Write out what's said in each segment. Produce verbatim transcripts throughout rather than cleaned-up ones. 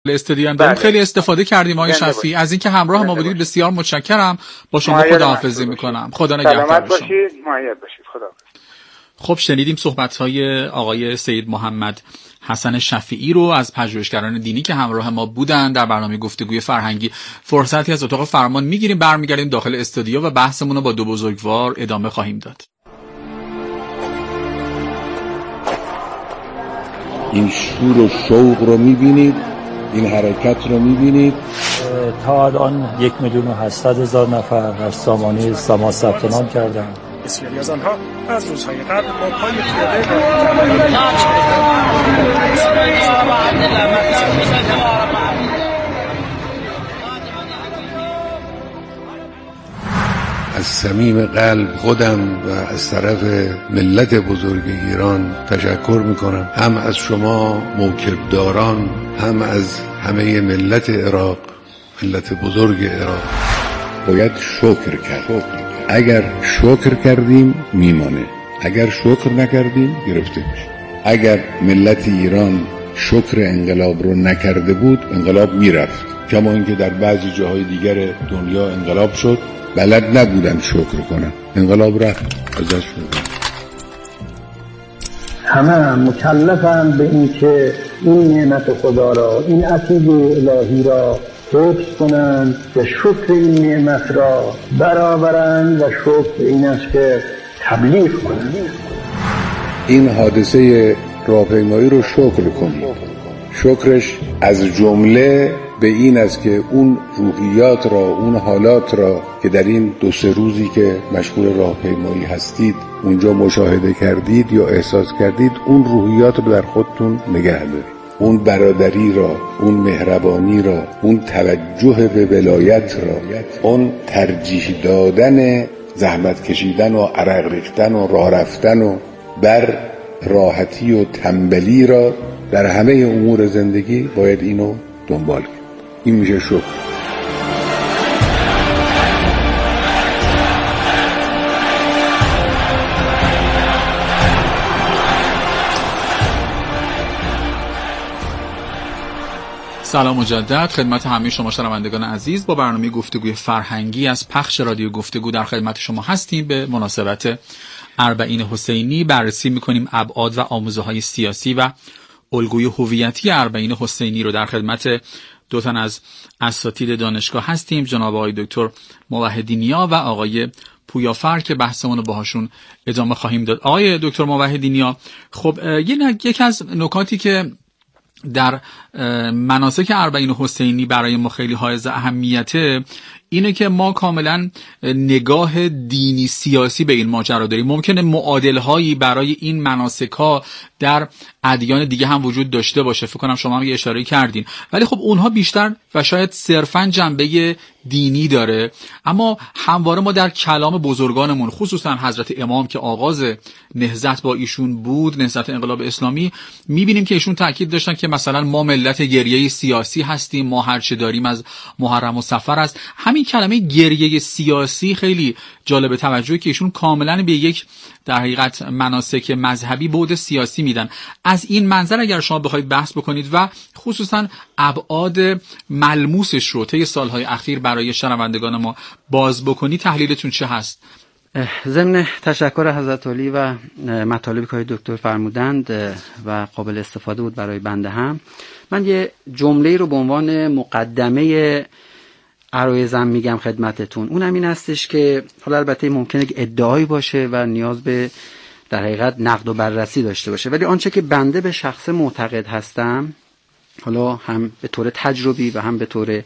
استودیو هم داریم. خیلی استفاده کردیم آقای شفیعی از اینکه همراه ما بودید. بسیار متشکرم. با شما خداحافظی میکنم. خدا نگهدار شما. باشید، مایل باشید. خداحافظ. خب شنیدیم صحبت‌های آقای سید محمد حسن شفیعی رو از پژوهشگران دینی که همراه ما بودن در برنامه گفتگوی فرهنگی. فرصتی از اتاق فرمان میگیریم، برمیگردیم داخل استودیو و بحثمون رو با دو بزرگوار ادامه خواهیم داد. این شور و شوق رو میبینید، این حرکت رو میبینید. تا الان یک میلیون و هشتصد هزار نفر در سامانه سما ثبت نام کردند. بسیاری از آنها از روزهای قبل با پای پیاده از صمیم قلب خودم و از طرف ملت بزرگ ایران تشکر میکنم، هم از شما موکبداران، هم از همه ملت عراق، ملت بزرگ عراق. باید شکر کرد. اگر شکر کردیم میمانه، اگر شکر نکردیم گرفته میشه. اگر ملت ایران شکر انقلاب رو نکرده بود انقلاب میرفت، کما اینکه در بعضی جاهای دیگر دنیا انقلاب شد بلد نبودن شکر کنن، انقلاب رفت ازش بود. همه مکلفن به این که این نعمت خدا را، این عطیه الهی را حفظ کنند و شکر این نعمت را برآورند و شکر این است که تبلیغ کنند. این حادثه راهپیمایی رو شکر کنید. شکرش از جمله به این است که اون روحیات را، اون حالات را که در این دو سه روزی که مشغول راهپیمایی هستید اونجا مشاهده کردید یا احساس کردید، اون روحیات رو در خودتون نگه دارید. اون برادری را، اون مهربانی را، اون توجه به ولایت را، اون ترجیح دادن زحمت کشیدن و عرق ریختن و راه رفتن و بر راحتی و تنبلی را در همه امور زندگی باید اینو دنبال کنید. این میشه شکر. سلام مجدد خدمت همه شما شنوندگان عزیز. با برنامه گفتگوی فرهنگی از پخش رادیو گفتگو در خدمت شما هستیم. به مناسبت اربعین حسینی بررسی میکنیم ابعاد و آموزه‌های سیاسی و الگوی هویتی اربعین حسینی رو. در خدمت دو تن از اساتید دانشگاه هستیم، جناب آقای دکتر موحدی نیا و آقای پویافر که بحثمون رو باهاشون ادامه خواهیم داد. آقای دکتر موحدی نیا، خب یکی از نکاتی که در مناسک اربعین حسینی برای ما خیلی حائز اهمیته اینه که ما کاملا نگاه دینی سیاسی به این ماجرا داریم. ممکنه معادل‌هایی برای این مناسک‌ها در ادیان دیگه هم وجود داشته باشه، فکر کنم شما هم یه اشاره کردین، ولی خب اونها بیشتر و شاید صرفاً جنبه دینی داره. اما همواره ما در کلام بزرگانمون، خصوصا حضرت امام که آغاز نهضت با ایشون بود، نهضت انقلاب اسلامی، می‌بینیم که ایشون تاکید داشتن که مثلا ما ملت گریه سیاسی هستیم، ما هر چه داریم از محرم و صفر است. همین کلمه گریه سیاسی خیلی جالب توجهه که ایشون کاملا به یک در حقیقت مناسک مذهبی بعد سیاسی میدن. از این منظر اگر شما بخواید بحث بکنید و خصوصا ابعاد ملموسش رو طی سالهای اخیر برای شنوندگان ما باز بکنید، تحلیلتون چه هست؟ ضمن تشکر حضرت علی و مطالبی که دکتر فرمودند و قابل استفاده بود برای بنده هم، من یه جمله رو به عنوان مقدمه عرایزم میگم خدمتتون. اونم این هستش که حالا البته ممکنه که ادعایی باشه و نیاز به در حقیقت نقد و بررسی داشته باشه، ولی آنچه که بنده به شخص معتقد هستم، حالا هم به طور تجربی و هم به طور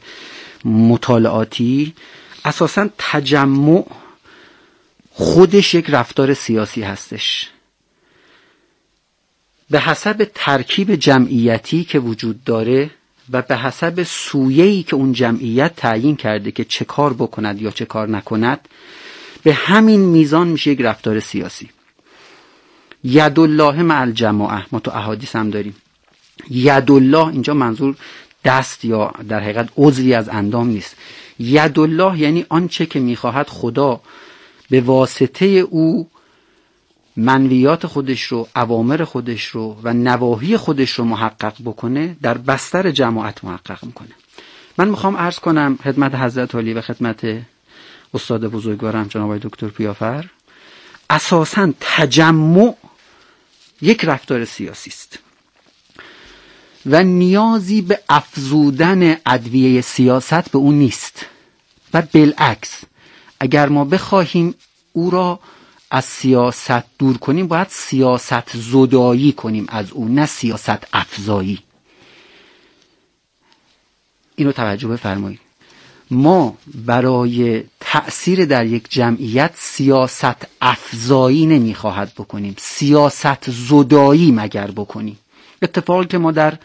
مطالعاتی، اساساً تجمع خودش یک رفتار سیاسی هستش. به حسب ترکیب جمعیتی که وجود داره و به حسب سویه‌ای که اون جمعیت تعیین کرده که چه کار بکند یا چه کار نکند، به همین میزان میشه یک رفتار سیاسی. یدالله مع الجماعه، ما تو احادیث هم داریم. یدالله اینجا منظور دست یا در حقیقت عضوی از اندام نیست. یدالله یعنی آنچه که میخواهد خدا به واسطه او منویات خودش رو، اوامر خودش رو و نواهی خودش رو محقق بکنه، در بستر جماعت محقق میکنه. من میخوام عرض کنم خدمت حضرت عالی و خدمت استاد بزرگوارم جناب آقای دکتر پیافر، اساساً تجمع یک رفتار سیاسی است و نیازی به افزودن ادویه سیاست به اون نیست و بالعکس اگر ما بخواهیم او را از سیاست دور کنیم باید سیاست زدایی کنیم از اون، نه سیاست افزایی. اینو توجه بفرمایید. ما برای تأثیر در یک جمعیت سیاست افزایی نمیخواهد بکنیم، سیاست زدایی مگر بکنیم. اتفاقی که ما در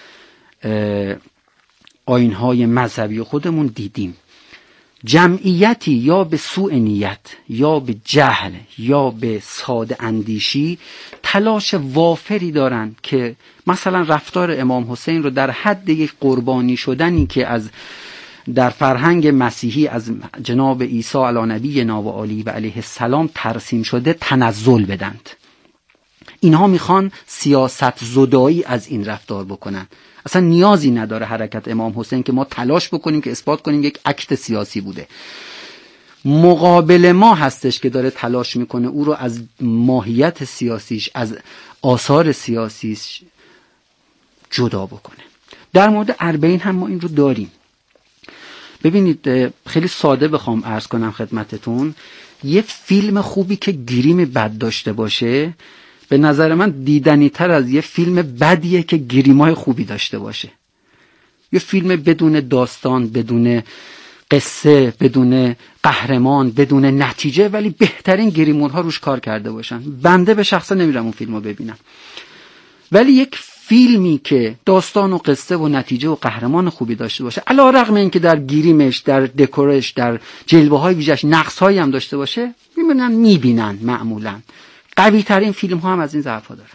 آیین‌های مذهبی خودمون دیدیم، جمعیتی یا به سوء نیت یا به جهل یا به ساده اندیشی تلاش وافری دارن که مثلا رفتار امام حسین رو در حد یک قربانی شدنی که از در فرهنگ مسیحی از جناب عیسی علی نبی نا و علی و علیه السلام ترسیم شده تنزل بدند. اینها میخوان سیاست زدایی از این رفتار بکنن. اصلا نیازی نداره حرکت امام حسین که ما تلاش بکنیم که اثبات کنیم یک اکت سیاسی بوده. مقابل ما هستش که داره تلاش میکنه او رو از ماهیت سیاسیش، از آثار سیاسیش جدا بکنه. در مورد اربعین هم ما این رو داریم. ببینید خیلی ساده بخوام عرض کنم خدمتتون، یه فیلم خوبی که گریم بد داشته باشه به نظر من دیدنی تر از یه فیلم بدیه که گریمای خوبی داشته باشه. یه فیلم بدون داستان، بدون قصه، بدون قهرمان، بدون نتیجه، ولی بهترین گریمون ها روش کار کرده باشن. بنده به شخصه نمیرم اون فیلمو ببینم، ولی یک فیلمی که داستان و قصه و نتیجه و قهرمان خوبی داشته باشه، علی رغم اینکه در گریمش، در دکورش، در جلوه های ویژش نقص هایی هم داشته باشه، میبینن میبینن معمولا. قوی ترین فیلم ها هم از این ضعف ها دارن.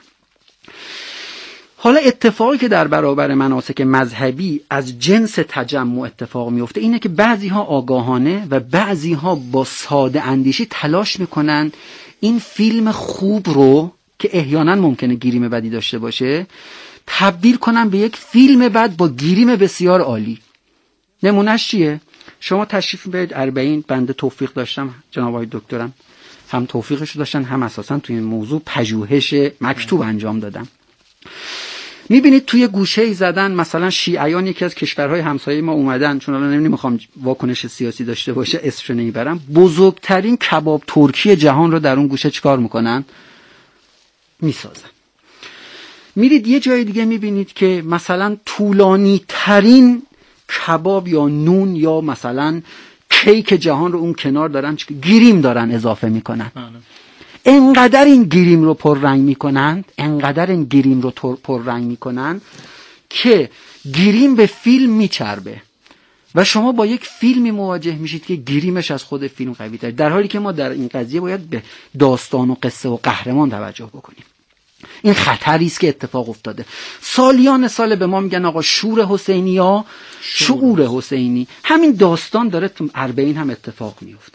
حالا اتفاقی که در برابر مناسک مذهبی از جنس تجمع اتفاق میفته اینه که بعضی ها آگاهانه و بعضی ها با ساده اندیشی تلاش میکنن این فیلم خوب رو که احیانا ممکنه گریم بدی داشته باشه تبدیل کنن به یک فیلم بد با گریم بسیار عالی. نمونهش چیه؟ شما تشریف بیارید اربعین، بنده توفیق داشتم، جناب آقای دکترم هم توفیقش داشتن، هم اساسا توی این موضوع پژوهش مکتوب انجام دادم. میبینید توی گوشه ای زدن مثلا شیعیان یکی از کشورهای همسایه ما اومدن، چون الان نمیخوام واکنش سیاسی داشته باشه اسمش نمیبرم، بزرگترین کباب ترکی جهان رو در اون گوشه چیکار میکنن؟ میسازن. میرید یه جای دیگه میبینید که مثلا طولانی ترین کباب یا نون یا مثلا کیک جهان رو اون کنار دارن، گریم دارن اضافه میکنن. انقدر این گریم رو پررنگ میکنن، انقدر این گریم رو پررنگ میکنن که گریم به فیلم میچربه و شما با یک فیلمی مواجه میشید که گریمش از خود فیلم قوی تر، در حالی که ما در این قضیه باید به داستان و قصه و قهرمان توجه بکنیم. این خطری است که اتفاق افتاده. سالیان سال به ما میگن آقا شور حسینی یا شعور حسینی. همین داستان داره تو اربعین هم اتفاق میفته.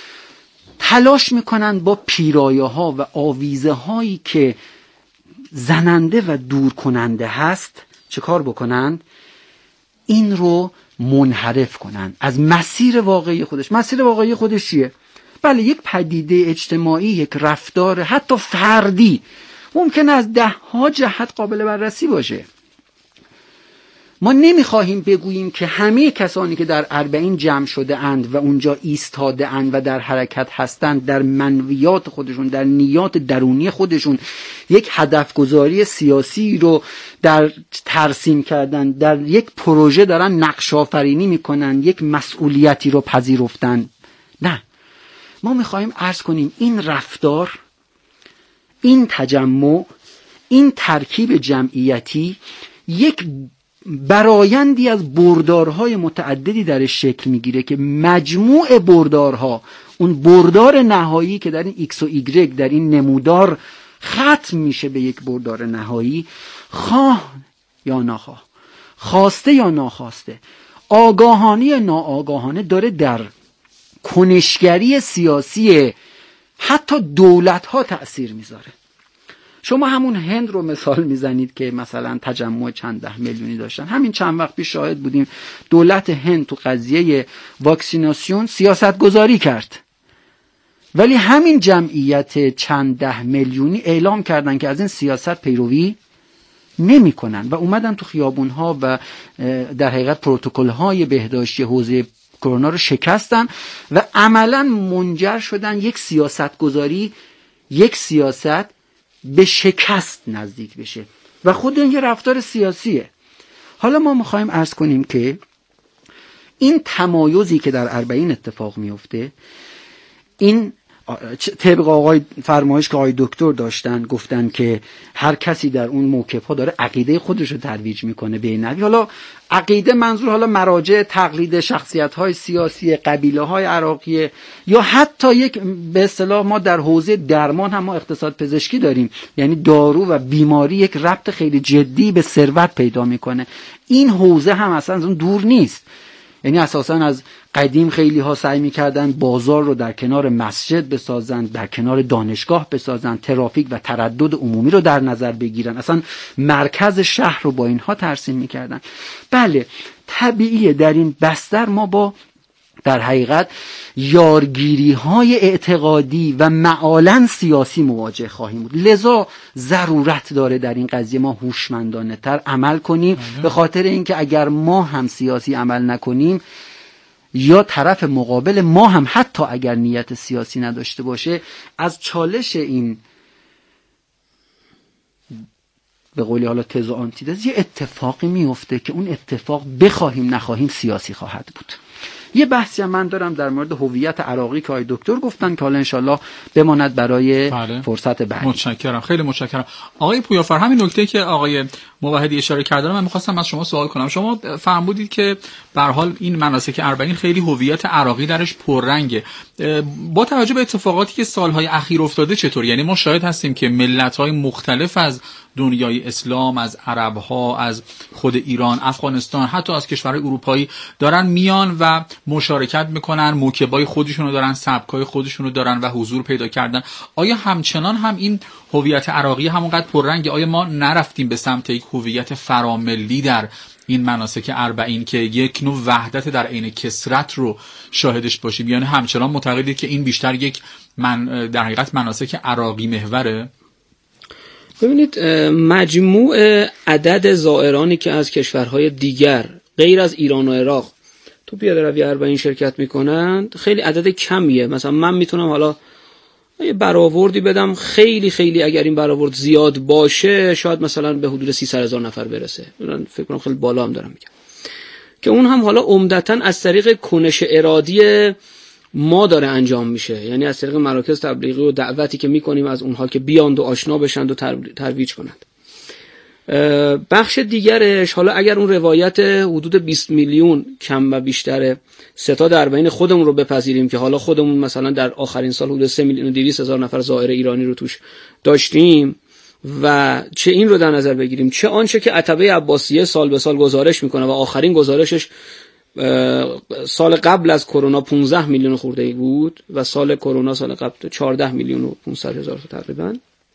تلاش میکنن با پیرایه ها و آویزه هایی که زننده و دور کننده هست چه کار بکنن؟ این رو منحرف کنن از مسیر واقعی خودش. مسیر واقعی خودش چیه؟ بله، یک پدیده اجتماعی، یک رفتار حتی فردی ممکن از ده ها جهت قابل بررسی باشه. ما نمیخواهیم بگوییم که همه کسانی که در اربعین جمع شده اند و اونجا ایستاده اند و در حرکت هستند در منویات خودشون، در نیات درونی خودشون یک هدف گذاری سیاسی رو در ترسیم کردن، در یک پروژه دارن نقش آفرینی میکنن، یک مسئولیتی رو پذیرفتن. نه، ما میخواهیم عرض کنیم این رفتار، این تجمع، این ترکیب جمعیتی یک برایندی از بردارهای متعددی درش شکل میگیره که مجموع بردارها، اون بردار نهایی که در این ایکس و ایگرگ در این نمودار ختم میشه به یک بردار نهایی، خواه یا ناخواه، خواسته یا ناخواسته، آگاهانه یا ناآگاهانه، داره در کنشگری سیاسی حتی دولت ها تأثیر میذاره. شما همون هند رو مثال میزنید که مثلا تجمع چند ده میلیونی داشتن. همین چند وقت پیش شاهد بودیم دولت هند تو قضیه واکسیناسیون سیاست گذاری کرد، ولی همین جمعیت چند ده میلیونی اعلام کردن که از این سیاست پیروی نمی کنن و اومدن تو خیابون ها و در حقیقت پروتکل های بهداشتی حوزه کرونا رو شکستن و عملا منجر شدن یک سیاست گذاری، یک سیاست به شکست نزدیک بشه و خود این یه رفتار سیاسیه. حالا ما میخوایم عرض کنیم که این تمایزی که در اربعین اتفاق میفته، این طبق آقای فرمایش که آقای دکتر داشتن گفتن که هر کسی در اون موقف ها داره عقیده خودش رو ترویج میکنه به نوعی. حالا عقیده منظور حالا مراجع تقلید شخصیت های سیاسی قبیله های عراقی یا حتی یک به اصطلاح ما در حوزه درمان هم ما اقتصاد پزشکی داریم، یعنی دارو و بیماری یک ربط خیلی جدی به ثروت پیدا میکنه. این حوزه هم اصلا اون دور نیست. یعنی اساساً از قدیم خیلی ها سعی می‌کردن بازار رو در کنار مسجد بسازن، در کنار دانشگاه بسازن، ترافیک و تردد عمومی رو در نظر بگیرن، اصلا مرکز شهر رو با اینها ترسیم می‌کردن. بله طبیعیه در این بستر ما با در حقیقت یارگیری های اعتقادی و معالاً سیاسی مواجه خواهیم بود. لذا ضرورت داره در این قضیه ما هوشمندانه تر عمل کنیم، به خاطر اینکه اگر ما هم سیاسی عمل نکنیم یا طرف مقابل ما هم حتی اگر نیت سیاسی نداشته باشه از چالش این به قولی حالا تز و آنتیتز یه اتفاقی میفته که اون اتفاق بخواهیم نخواهیم سیاسی خواهد بود. یه بحثی هم من دارم در مورد هویت عراقی که آقای دکتر گفتن که حالا انشالله بماند برای بله. فرصت بعد. متشکرم، خیلی متشکرم. آقای پویافر، همین نکته که آقای موحدی اشاره کردن من می‌خواستم از شما سوال کنم. شما فرمودید که به هر حال این مناسک اربعین خیلی هویت عراقی درش پررنگه. با توجه به اتفاقاتی که سالهای اخیر افتاده چطور؟ یعنی ما شاهد هستیم که ملت‌های مختلف از دنیای اسلام، از عرب‌ها، از خود ایران، افغانستان، حتی از کشورهای اروپایی دارن میان و مشارکت میکنن، موکبای خودشونو دارن، سبکای خودشونو دارن و حضور پیدا کردن. آیا همچنان هم این هویت عراقی همونقدر پررنگه؟ آیا ما نرفتیم به سمت یک هویت فراملی در این مناسک اربعین که یک نوع وحدت در عین کثرت رو شاهدش باشیم؟ یعنی همچنان معتقدید که این بیشتر یک من در حقیقت مناسک عراقی محوره؟ ببینید مجموع عدد زائرانی که از کشورهای دیگر غیر از ایران و عراق تو پیاده روی اربعین شرکت میکنند خیلی عدد کمیه. مثلا من میتونم حالا یه برآوردی بدم، خیلی خیلی اگر این برآورد زیاد باشه شاید مثلا به حدود سیصد هزار نفر برسه. من فکر کنم خیلی بالا هم دارم میگم که اون هم حالا عمدتاً از طریق کنش ارادی ما داره انجام میشه، یعنی از طریق مراکز تبلیغی و دعوتی که میکنیم از اونها که بیاند و آشنا بشند و ترویج کنند. بخش دیگرش حالا اگر اون روایت حدود بیست میلیون کم و بیشتر ستاد اربعین خودمون رو بپذیریم که حالا خودمون مثلا در آخرین سال حدود سه میلیون و دویست هزار نفر زائر ایرانی رو توش داشتیم و چه این رو در نظر بگیریم چه آنچه که عتبه عباسیه سال به سال گزارش میکنه و آخرین گزارشش سال قبل از کرونا پانزده میلیون خورده بود و سال کرونا سال قبل چهارده میلیون و پانصد هزار تقریبا،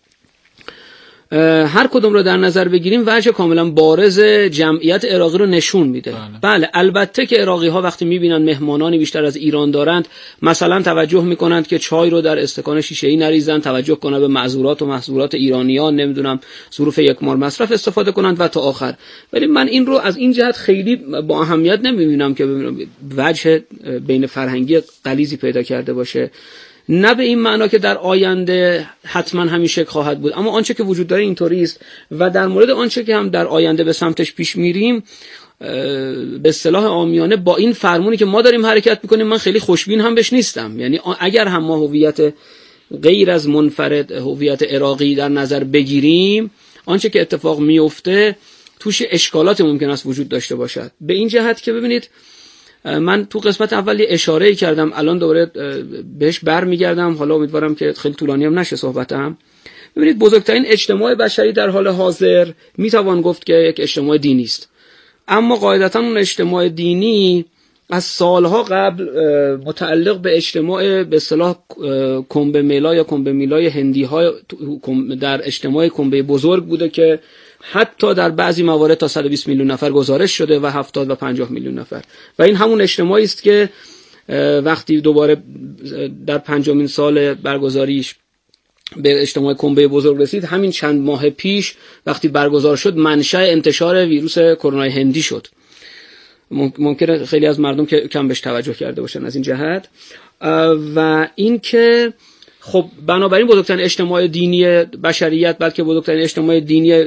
هر کدوم رو در نظر بگیریم وجه کاملا بارز جمعیت عراقی رو نشون میده. بله, بله البته که عراقی ها وقتی میبینن مهمانانی بیشتر از ایران دارند مثلا توجه میکنند که چای رو در استکان شیشه‌ای نریزن، توجه کنند به معذورات و محصولات ایرانیان، نمیدونم ظروف یکمار مصرف استفاده کنند و تا آخر. ولی من این رو از این جهت خیلی با اهمیت نمیبینم که وجه بین فرهنگی غلیظی پیدا کرده باشه، نه به این معنا که در آینده حتما همین شکل خواهد بود، اما آنچه که وجود داره اینطوری است و در مورد آنچه که هم در آینده به سمتش پیش میریم به اصطلاح عامیانه با این فرمونی که ما داریم حرکت میکنیم من خیلی خوشبین هم بهش نیستم. یعنی اگر هم ما هویت غیر از منفرد هویت عراقی در نظر بگیریم آنچه که اتفاق میفته توش اشکالات ممکن است وجود داشته باشد، به این جهت که ببینید من تو قسمت اولی اشاره کردم، الان دوباره بهش برمیگردم، حالا امیدوارم که خیلی طولانی هم نشه صحبتم. ببینید بزرگترین اجتماع بشری در حال حاضر میتوان گفت که یک اجتماع دینی است، اما قاعدتاً اون اجتماع دینی از سالها قبل متعلق به اجتماع به اصطلاح کنبه میلا یا کنبه میلای هندی ها در اجتماع کنبه بزرگ بوده که حتی در بعضی موارد تا صد و بیست میلیون نفر گزارش شده و هفتاد و پنجاه میلیون نفر، و این همون اجتماعی است که وقتی دوباره در پنجمین سال برگزاریش به اجتماع کنبه بزرگ رسید، همین چند ماه پیش وقتی برگزار شد منشأ انتشار ویروس کرونا هندی شد. ممکنه خیلی از مردم که کم بهش توجه کرده باشن از این جهت. و این که خب بنابراین بزرگترین اجتماع دینی بشریت، بلکه بزرگترین اجتماع دینی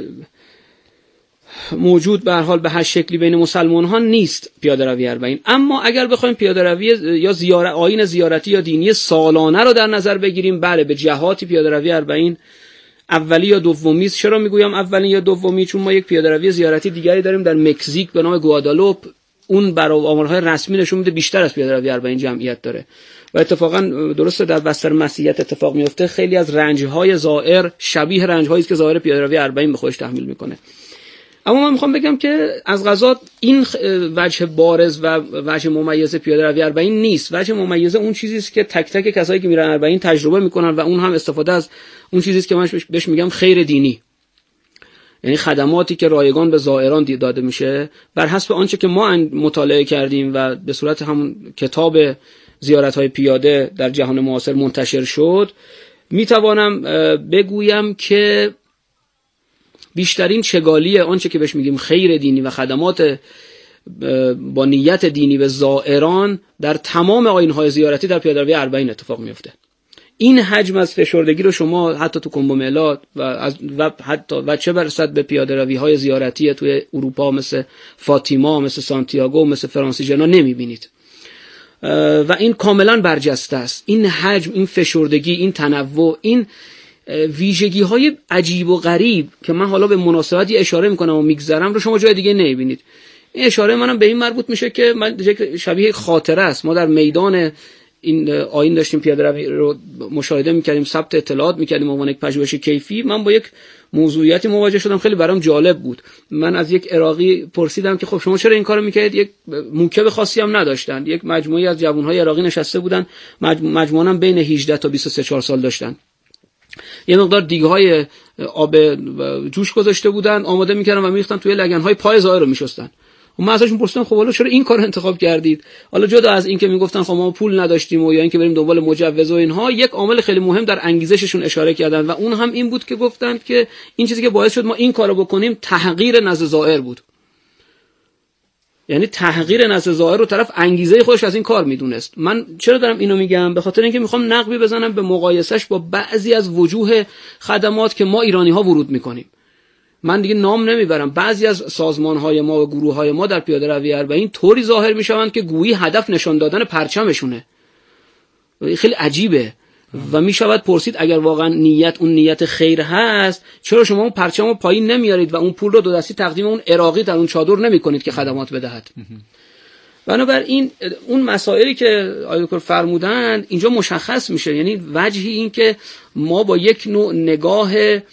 موجود به هر حال به هر شکلی بین مسلمان ها نیست پیاده روی اربعین. اما اگر بخوایم پیاده روی یا زیارت آیین زیارتی یا دینی سالانه رو در نظر بگیریم، بله به جهاتی پیاده روی اربعین اولی یا دومی است. چرا میگویم اولی یا دومی؟ چون ما یک پیاده روی زیارتی دیگری داریم در مکزیک به نام گوادالوپ. اون برای آمارهای رسمی نشون میده بیشتر از پیاده روی اربعین جمعیت داره و اتفاقا درسته در بستر مسیحیت اتفاق میفته. خیلی از رنجهای زائر شبیه رنجهایی است که زائر پیاده روی اربعین به خودش تحمیل میکنه. اما من میخوام بگم که از قضا این وجه بارز و وجه ممیز پیاده روی اربعین نیست. وجه ممیز اون چیزی است که تک تک کسایی که میرن اربعین تجربه میکنن و اون هم استفاده از اون چیزی است که من بهش میگم خیر دینی، یعنی خدماتی که رایگان به زائران داده میشه بر حسب آنچه که ما مطالعه کردیم و به صورت همون کتاب زیارت‌های پیاده در جهان معاصر منتشر شد. میتوانم بگویم که بیشترین چگالی آنچه که بهش میگیم خیر دینی و خدمات با نیت دینی به زائران در تمام آیین‌های زیارتی در پیاده روی اربعین اتفاق میفته. این حجم از فشردگی رو شما حتی تو کنبه میلاد و از و حتی و چه برسد به پیاده روی‌های زیارتی توی اروپا مثل فاطیما، مثل سانتیاگو، مثل فرانسیجنا نمیبینید و این کاملا برجسته است. این حجم، این فشردگی، این تنوع، این ویژگی های عجیب و غریب که من حالا به مناسبتی اشاره میکنم و میگذرم رو شما جای دیگه نمیبینید. این اشاره منم به این مربوط میشه که من شبیه خاطره است. ما در میدان این آیین داشتیم پیاده روی رو مشاهده میکردیم، ثبت اطلاعات میکردیم عنوان یک پژوهش کیفی. من با یک موضوعیتی مواجه شدم خیلی برام جالب بود. من از یک عراقی پرسیدم که خب شما چرا این کارو میکردید؟ یک موکب خاصی هم نداشتن، یک مجموعه از جوانهای عراقی نشسته بودن، مجموعاً بین هجده تا بیست و سه چهار سال داشتن. یه مقدار دیگهای آب جوش گذاشته بودن، آماده میکردن و میریختن توی لگن‌های پای زائر رو میشستن. و من ازشون پرسیدم خب حالا چرا این کارو انتخاب کردید؟ حالا جدا از این که میگفتن خب ما پول نداشتیم و یا اینکه بریم دنبال مجوز و اینها، یک عامل خیلی مهم در انگیزششون اشاره کردن و اون هم این بود که گفتند که این چیزی که باعث شد ما این کارو بکنیم تحقیر نزد زائر بود. یعنی تحقیر نزد زائر رو طرف انگیزه خودش از این کار میدونست. من چرا دارم اینو میگم؟ به خاطر اینکه میخوام نقبی بزنم به مقایسش با بعضی از وجوه خدمات که ما ایرانی ها ورود میکنیم. من دیگه نام نمیبرم. بعضی از سازمان‌های ما و گروه‌های ما در پیاده روی اربعین طوری ظاهر میشوند که گویی هدف نشان دادن پرچمشونه. خیلی عجیبه و میشود پرسید اگر واقعا نیت اون نیت خیر هست، چرا شما اون پرچمو پایین نمیارید و اون پول رو دو دستی تقدیم اون عراقی در اون چادر نمیکنید که خدمات بدهد؟ بنابراین اون مسائلی که آقای دکتر فرمودند اینجا مشخص میشه. یعنی وجهی این که ما با یک نوع نگاه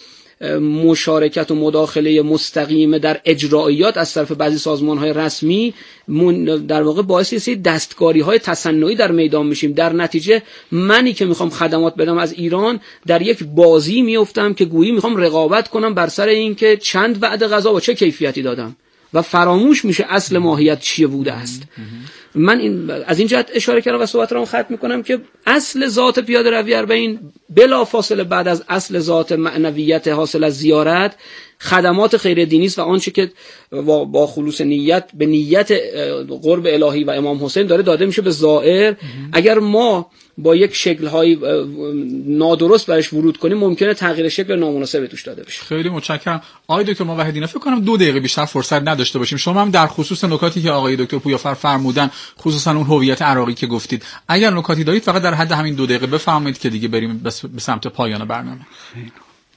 مشارکت و مداخله مستقیم در اجرایات از طرف بعضی سازمان‌های رسمی در واقع باعث یه دستکاری‌های تصنعی در میدان میشیم. در نتیجه منی که میخوام خدمات بدم از ایران در یک بازی میافتم که گویی میخوام رقابت کنم بر سر این که چند وعده غذا با چه کیفیتی دادم و فراموش میشه اصل ماهیت چیه بوده است. من این از این جهت اشاره کردم و صحبت رو ختم میکنم که اصل ذات پیاده روی اربعین بلا فاصله بعد از اصل ذات معنویت حاصل از زیارت خدمات خیر دینی است و آنچه که با خلوص نیت به نیت قرب الهی و امام حسین داره داده میشه به زائر. اگر ما با یک شکل‌های نادرست برش ورود کنیم ممکنه تغییر شکل نامناسبی توش داده بشه. خیلی متشکرم. آقای دکتر موحدی، فکر کنم دو دقیقه بیشتر فرصت نداشته باشیم. شما هم در خصوص نکاتی که آقای دکتر پویافر فرمودن، خصوصا اون هویت عراقی که گفتید، اگر نکاتی دارید فقط در حد همین دو دقیقه بفرمایید که دیگه بریم به سمت پایان برنامه. خیلی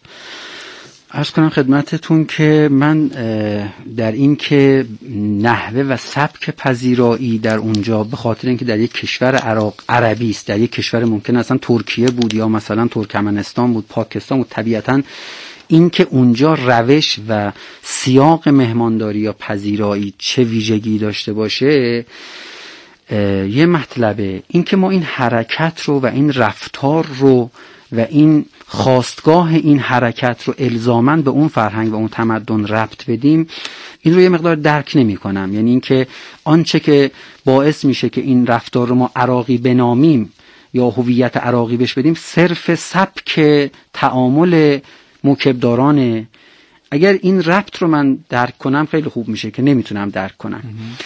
عرض کنم خدمتتون که من در این که نحوه و سبک پذیرایی در اونجا به خاطر اینکه در یک کشور عراق عربی است، در یک کشور ممکن اصلا ترکیه بود یا مثلا ترکمنستان بود، پاکستان بود، طبیعتاً این که اونجا روش و سیاق مهمانداری یا پذیرایی چه ویژگی داشته باشه یه مطلبه این که ما این حرکت رو و این رفتار رو و این خواستگاه این حرکت رو الزاماً به اون فرهنگ و اون تمدن ربط بدیم، این رو یه مقدار درک نمی کنم. یعنی این که آنچه که باعث میشه که این رفتار رو ما عراقی بنامیم یا هویت عراقی بهش بدیم صرف سبک تعامل موکبدارانه. اگر این ربط رو من درک کنم خیلی خوب میشه که نمیتونم درک کنم.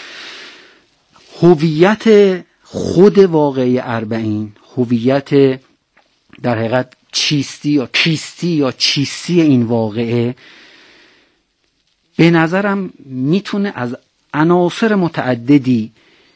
هویت خود واقعی اربعین، هویت در حقیقت چیستی یا کیستی یا چیستی این واقعه به نظرم میتونه از عناصر متعددی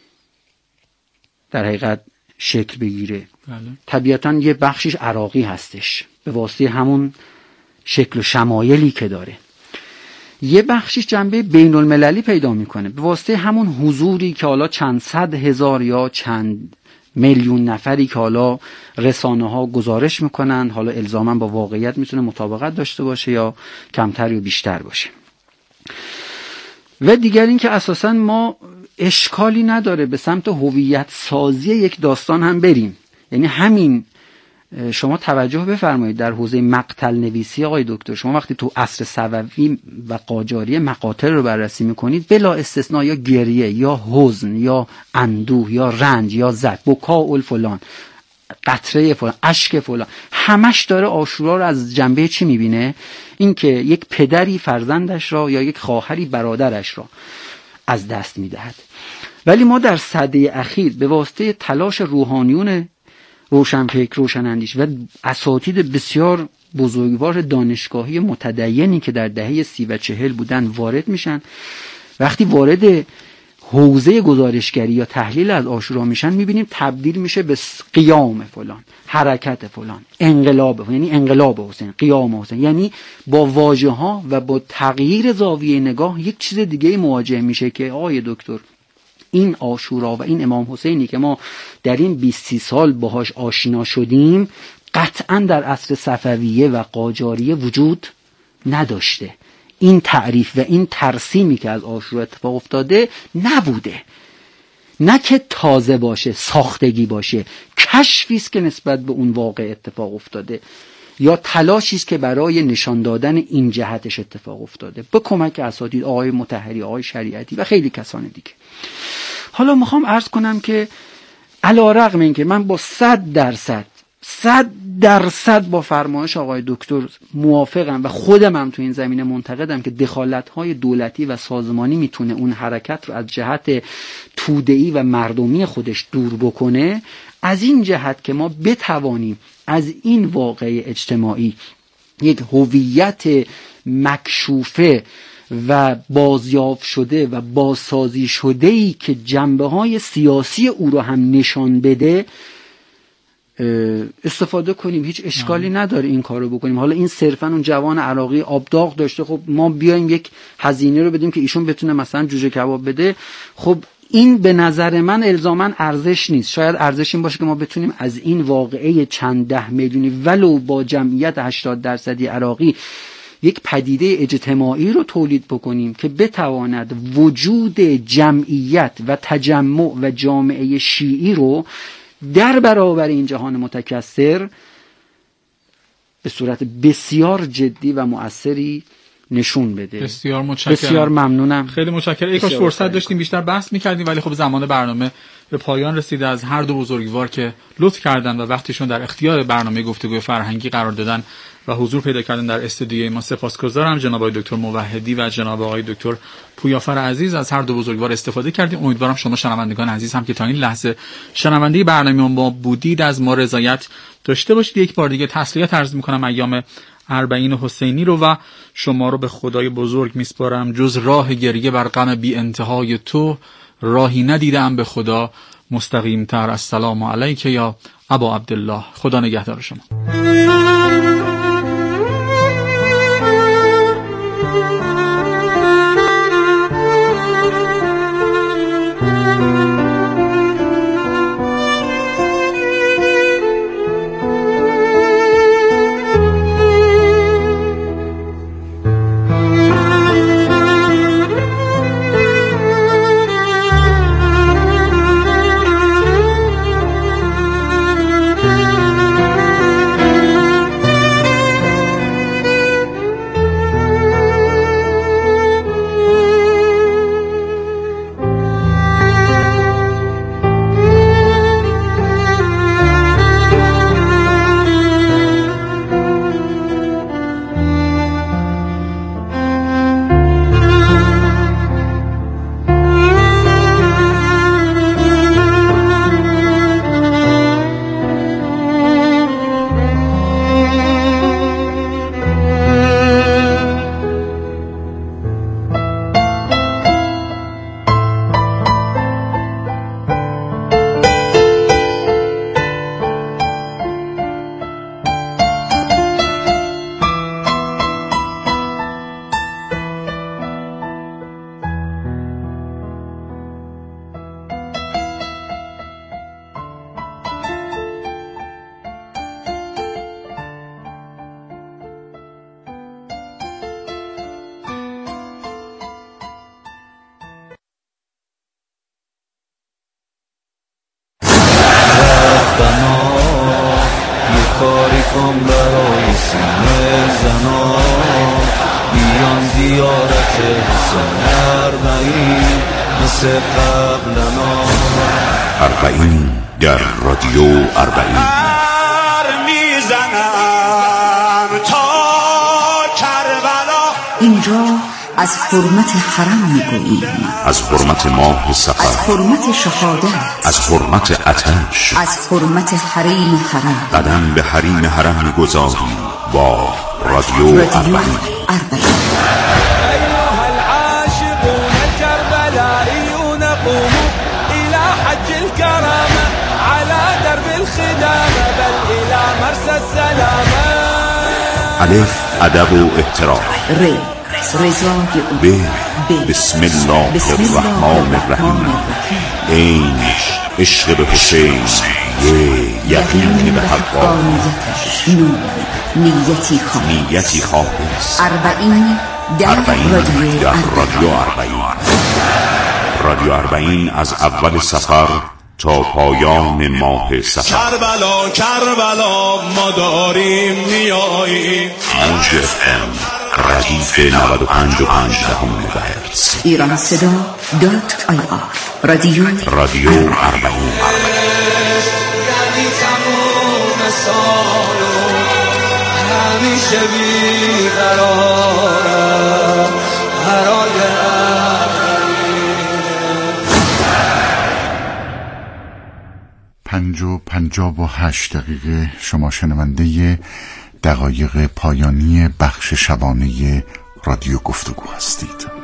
در حقیقت شکل بگیره. بله. طبیعتاً یه بخشش عراقی هستش به واسطه همون شکل و شمایلی که داره، یه بخشش جنبه بین المللی پیدا میکنه به واسطه همون حضوری که حالا چند صد هزار یا چند میلیون نفری که حالا رسانه ها گزارش میکنن، حالا الزاما با واقعیت میتونه مطابقت داشته باشه یا کمتر یا بیشتر باشه. و دیگر این که اساسا ما اشکالی نداره به سمت هویت سازی یک داستان هم بریم. یعنی همین شما توجه بفرمایید در حوزه مقتل نویسی آقای دکتر، شما وقتی تو عصر صفوی و قاجاری مقاتل رو بررسی میکنید بلا استثناء یا گریه یا حزن یا اندوه یا رنج یا زد، بکاء فلان، قطره فلان، اشک فلان، همش داره عاشورا رو از جنبه چی میبینه؟ این که یک پدری فرزندش را یا یک خواهری برادرش را از دست میدهد. ولی ما در سده اخیر به واسطه تلاش روحانیون روشنفکر، روشناندیش و اساتید بسیار بزرگوار دانشگاهی متدینی که در دهه سی و چهل بودن وارد میشن. وقتی وارد حوزه گزارشگری یا تحلیل از عاشورا میشن میبینیم تبدیل میشه به قیام فلان، حرکت فلان، انقلاب، یعنی انقلاب حسین، قیام حسین، یعنی با واژه ها و با تغییر زاویه نگاه یک چیز دیگه مواجه میشه که آقای دکتر این عاشورا و این امام حسینی که ما در این بیست سال باهاش آشنا شدیم قطعا در عصر صفویه و قاجاریه وجود نداشته. این تعریف و این ترسیمی که از عاشورا اتفاق افتاده نبوده. نه که تازه باشه، ساختگی باشه، کشفی است که نسبت به اون واقع اتفاق افتاده یا تلاشی است که برای نشان دادن این جهتش اتفاق افتاده به کمک اساتید آقای مطهری، آقای شریعتی و خیلی کسان دیگه. حالا میخوام عرض کنم که علی رغم این که من با صد درصد صد درصد با فرمایش آقای دکتر موافقم و خودم هم تو این زمینه منتقدم که دخالت‌های دولتی و سازمانی میتونه اون حرکت رو از جهت توده‌ای و مردمی خودش دور بکنه، از این جهت که ما بتوانیم از این واقعه اجتماعی یک هویت مکشوفه و بازیافت شده و بازسازی شده‌ای که جنبه‌های سیاسی او رو هم نشان بده استفاده کنیم. هیچ اشکالی نداره این کارو بکنیم. حالا این صرفا اون جوان عراقی آبداغ داشته، خب ما بیایم یک هزینه رو بدیم که ایشون بتونه مثلا جوجه کباب بده، خب این به نظر من الزاما ارزش نیست. شاید ارزش این باشه که ما بتونیم از این واقعه چند ده میلیونی ولو با جمعیت هشتاد درصدی عراقی یک پدیده اجتماعی رو تولید بکنیم که بتواند وجود جمعیت و تجمع و جامعه شیعی رو در برابر این جهان متکثر به صورت بسیار جدی و مؤثری نشون بده. بسیار متشکرم. بسیار ممنونم. خیلی متشکرم. ای کاش فرصت داشتیم بیشتر بحث می‌کردیم، ولی خب زمان برنامه به پایان رسیده. از هر دو بزرگوار که لطف کردن و وقتشون در اختیار برنامه گفتگوی فرهنگی قرار دادن و حضور پیدا کردن در استودیوی ما سپاسگزارم. جناب آقای دکتر موحدی و جناب آقای دکتر پویافر عزیز، از هر دو بزرگوار استفاده کردیم. امیدوارم شما شنوندگان عزیز هم که تا این لحظه شنونده برنامه ما بودید از ما رضایت داشته باشید. یک بار دیگه تسلیت عرض می‌کنم ایام اربعین حسینی رو و شما رو به خدای بزرگ میسپارم. جز راه گریه بر غم بی انتهای تو، راهی ندیدم به خدا مستقیم تر. السلام علیک یا ابا عبدالله. خدا نگهدار شما. سینه زنان بیان زیارت حسین اربعین مثل قبلنا. اربعین در رادیو اربعین. میزنم تا کربلا. اینجا از حرمت حرم میگوییم، از حرمت ماه صفر، از حرمت شهادت، از حرمت آتش، از حرمت حریم حرم. قدم به حریم حرم میگذاریم با رادیو اربعین. أيها العاشقون الكربلائيون قوموا إلى حج الكرامة على درب الخدامة بل إلى مرسى السلامة. الف ادب و احترام. ر رضای او. ب بسم الله الرحمن الرحیم. عین عشق به حسین. ی یقین به حقانیتش. نور نیتی خالص. نیتی خالص. اربعین در رادیو اربعین. رادیو اربعین از اول سفر تا پایان ماه سفر. کربلا کربلا ما داریم میاییم. موج اف ام ردیف نود و پنج و پنج دهم مگاهرتز. ایران صدا دات آی آر. رادیو رادیو اربعین. یعنی تموم سالو همیشه بیقرارم برای پنج و پنجاب و هشت دقیقه. شما شنونده دقایق پایانی بخش شبانه رادیو گفتگو هستید.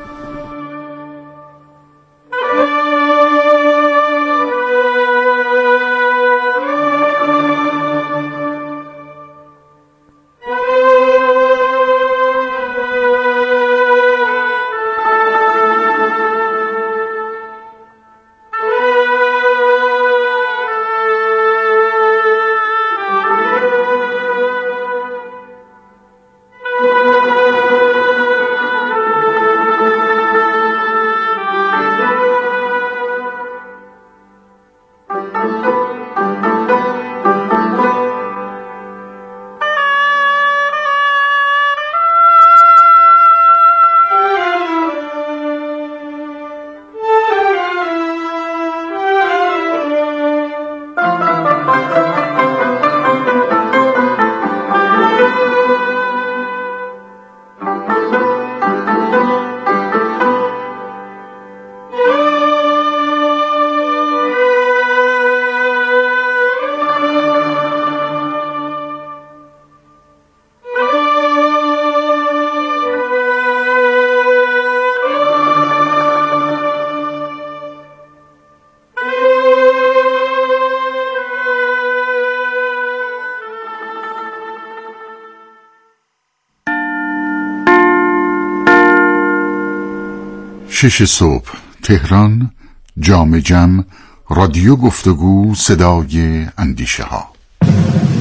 شش صبح تهران، جام جم، رادیو گفتگو، صدای اندیشه ها.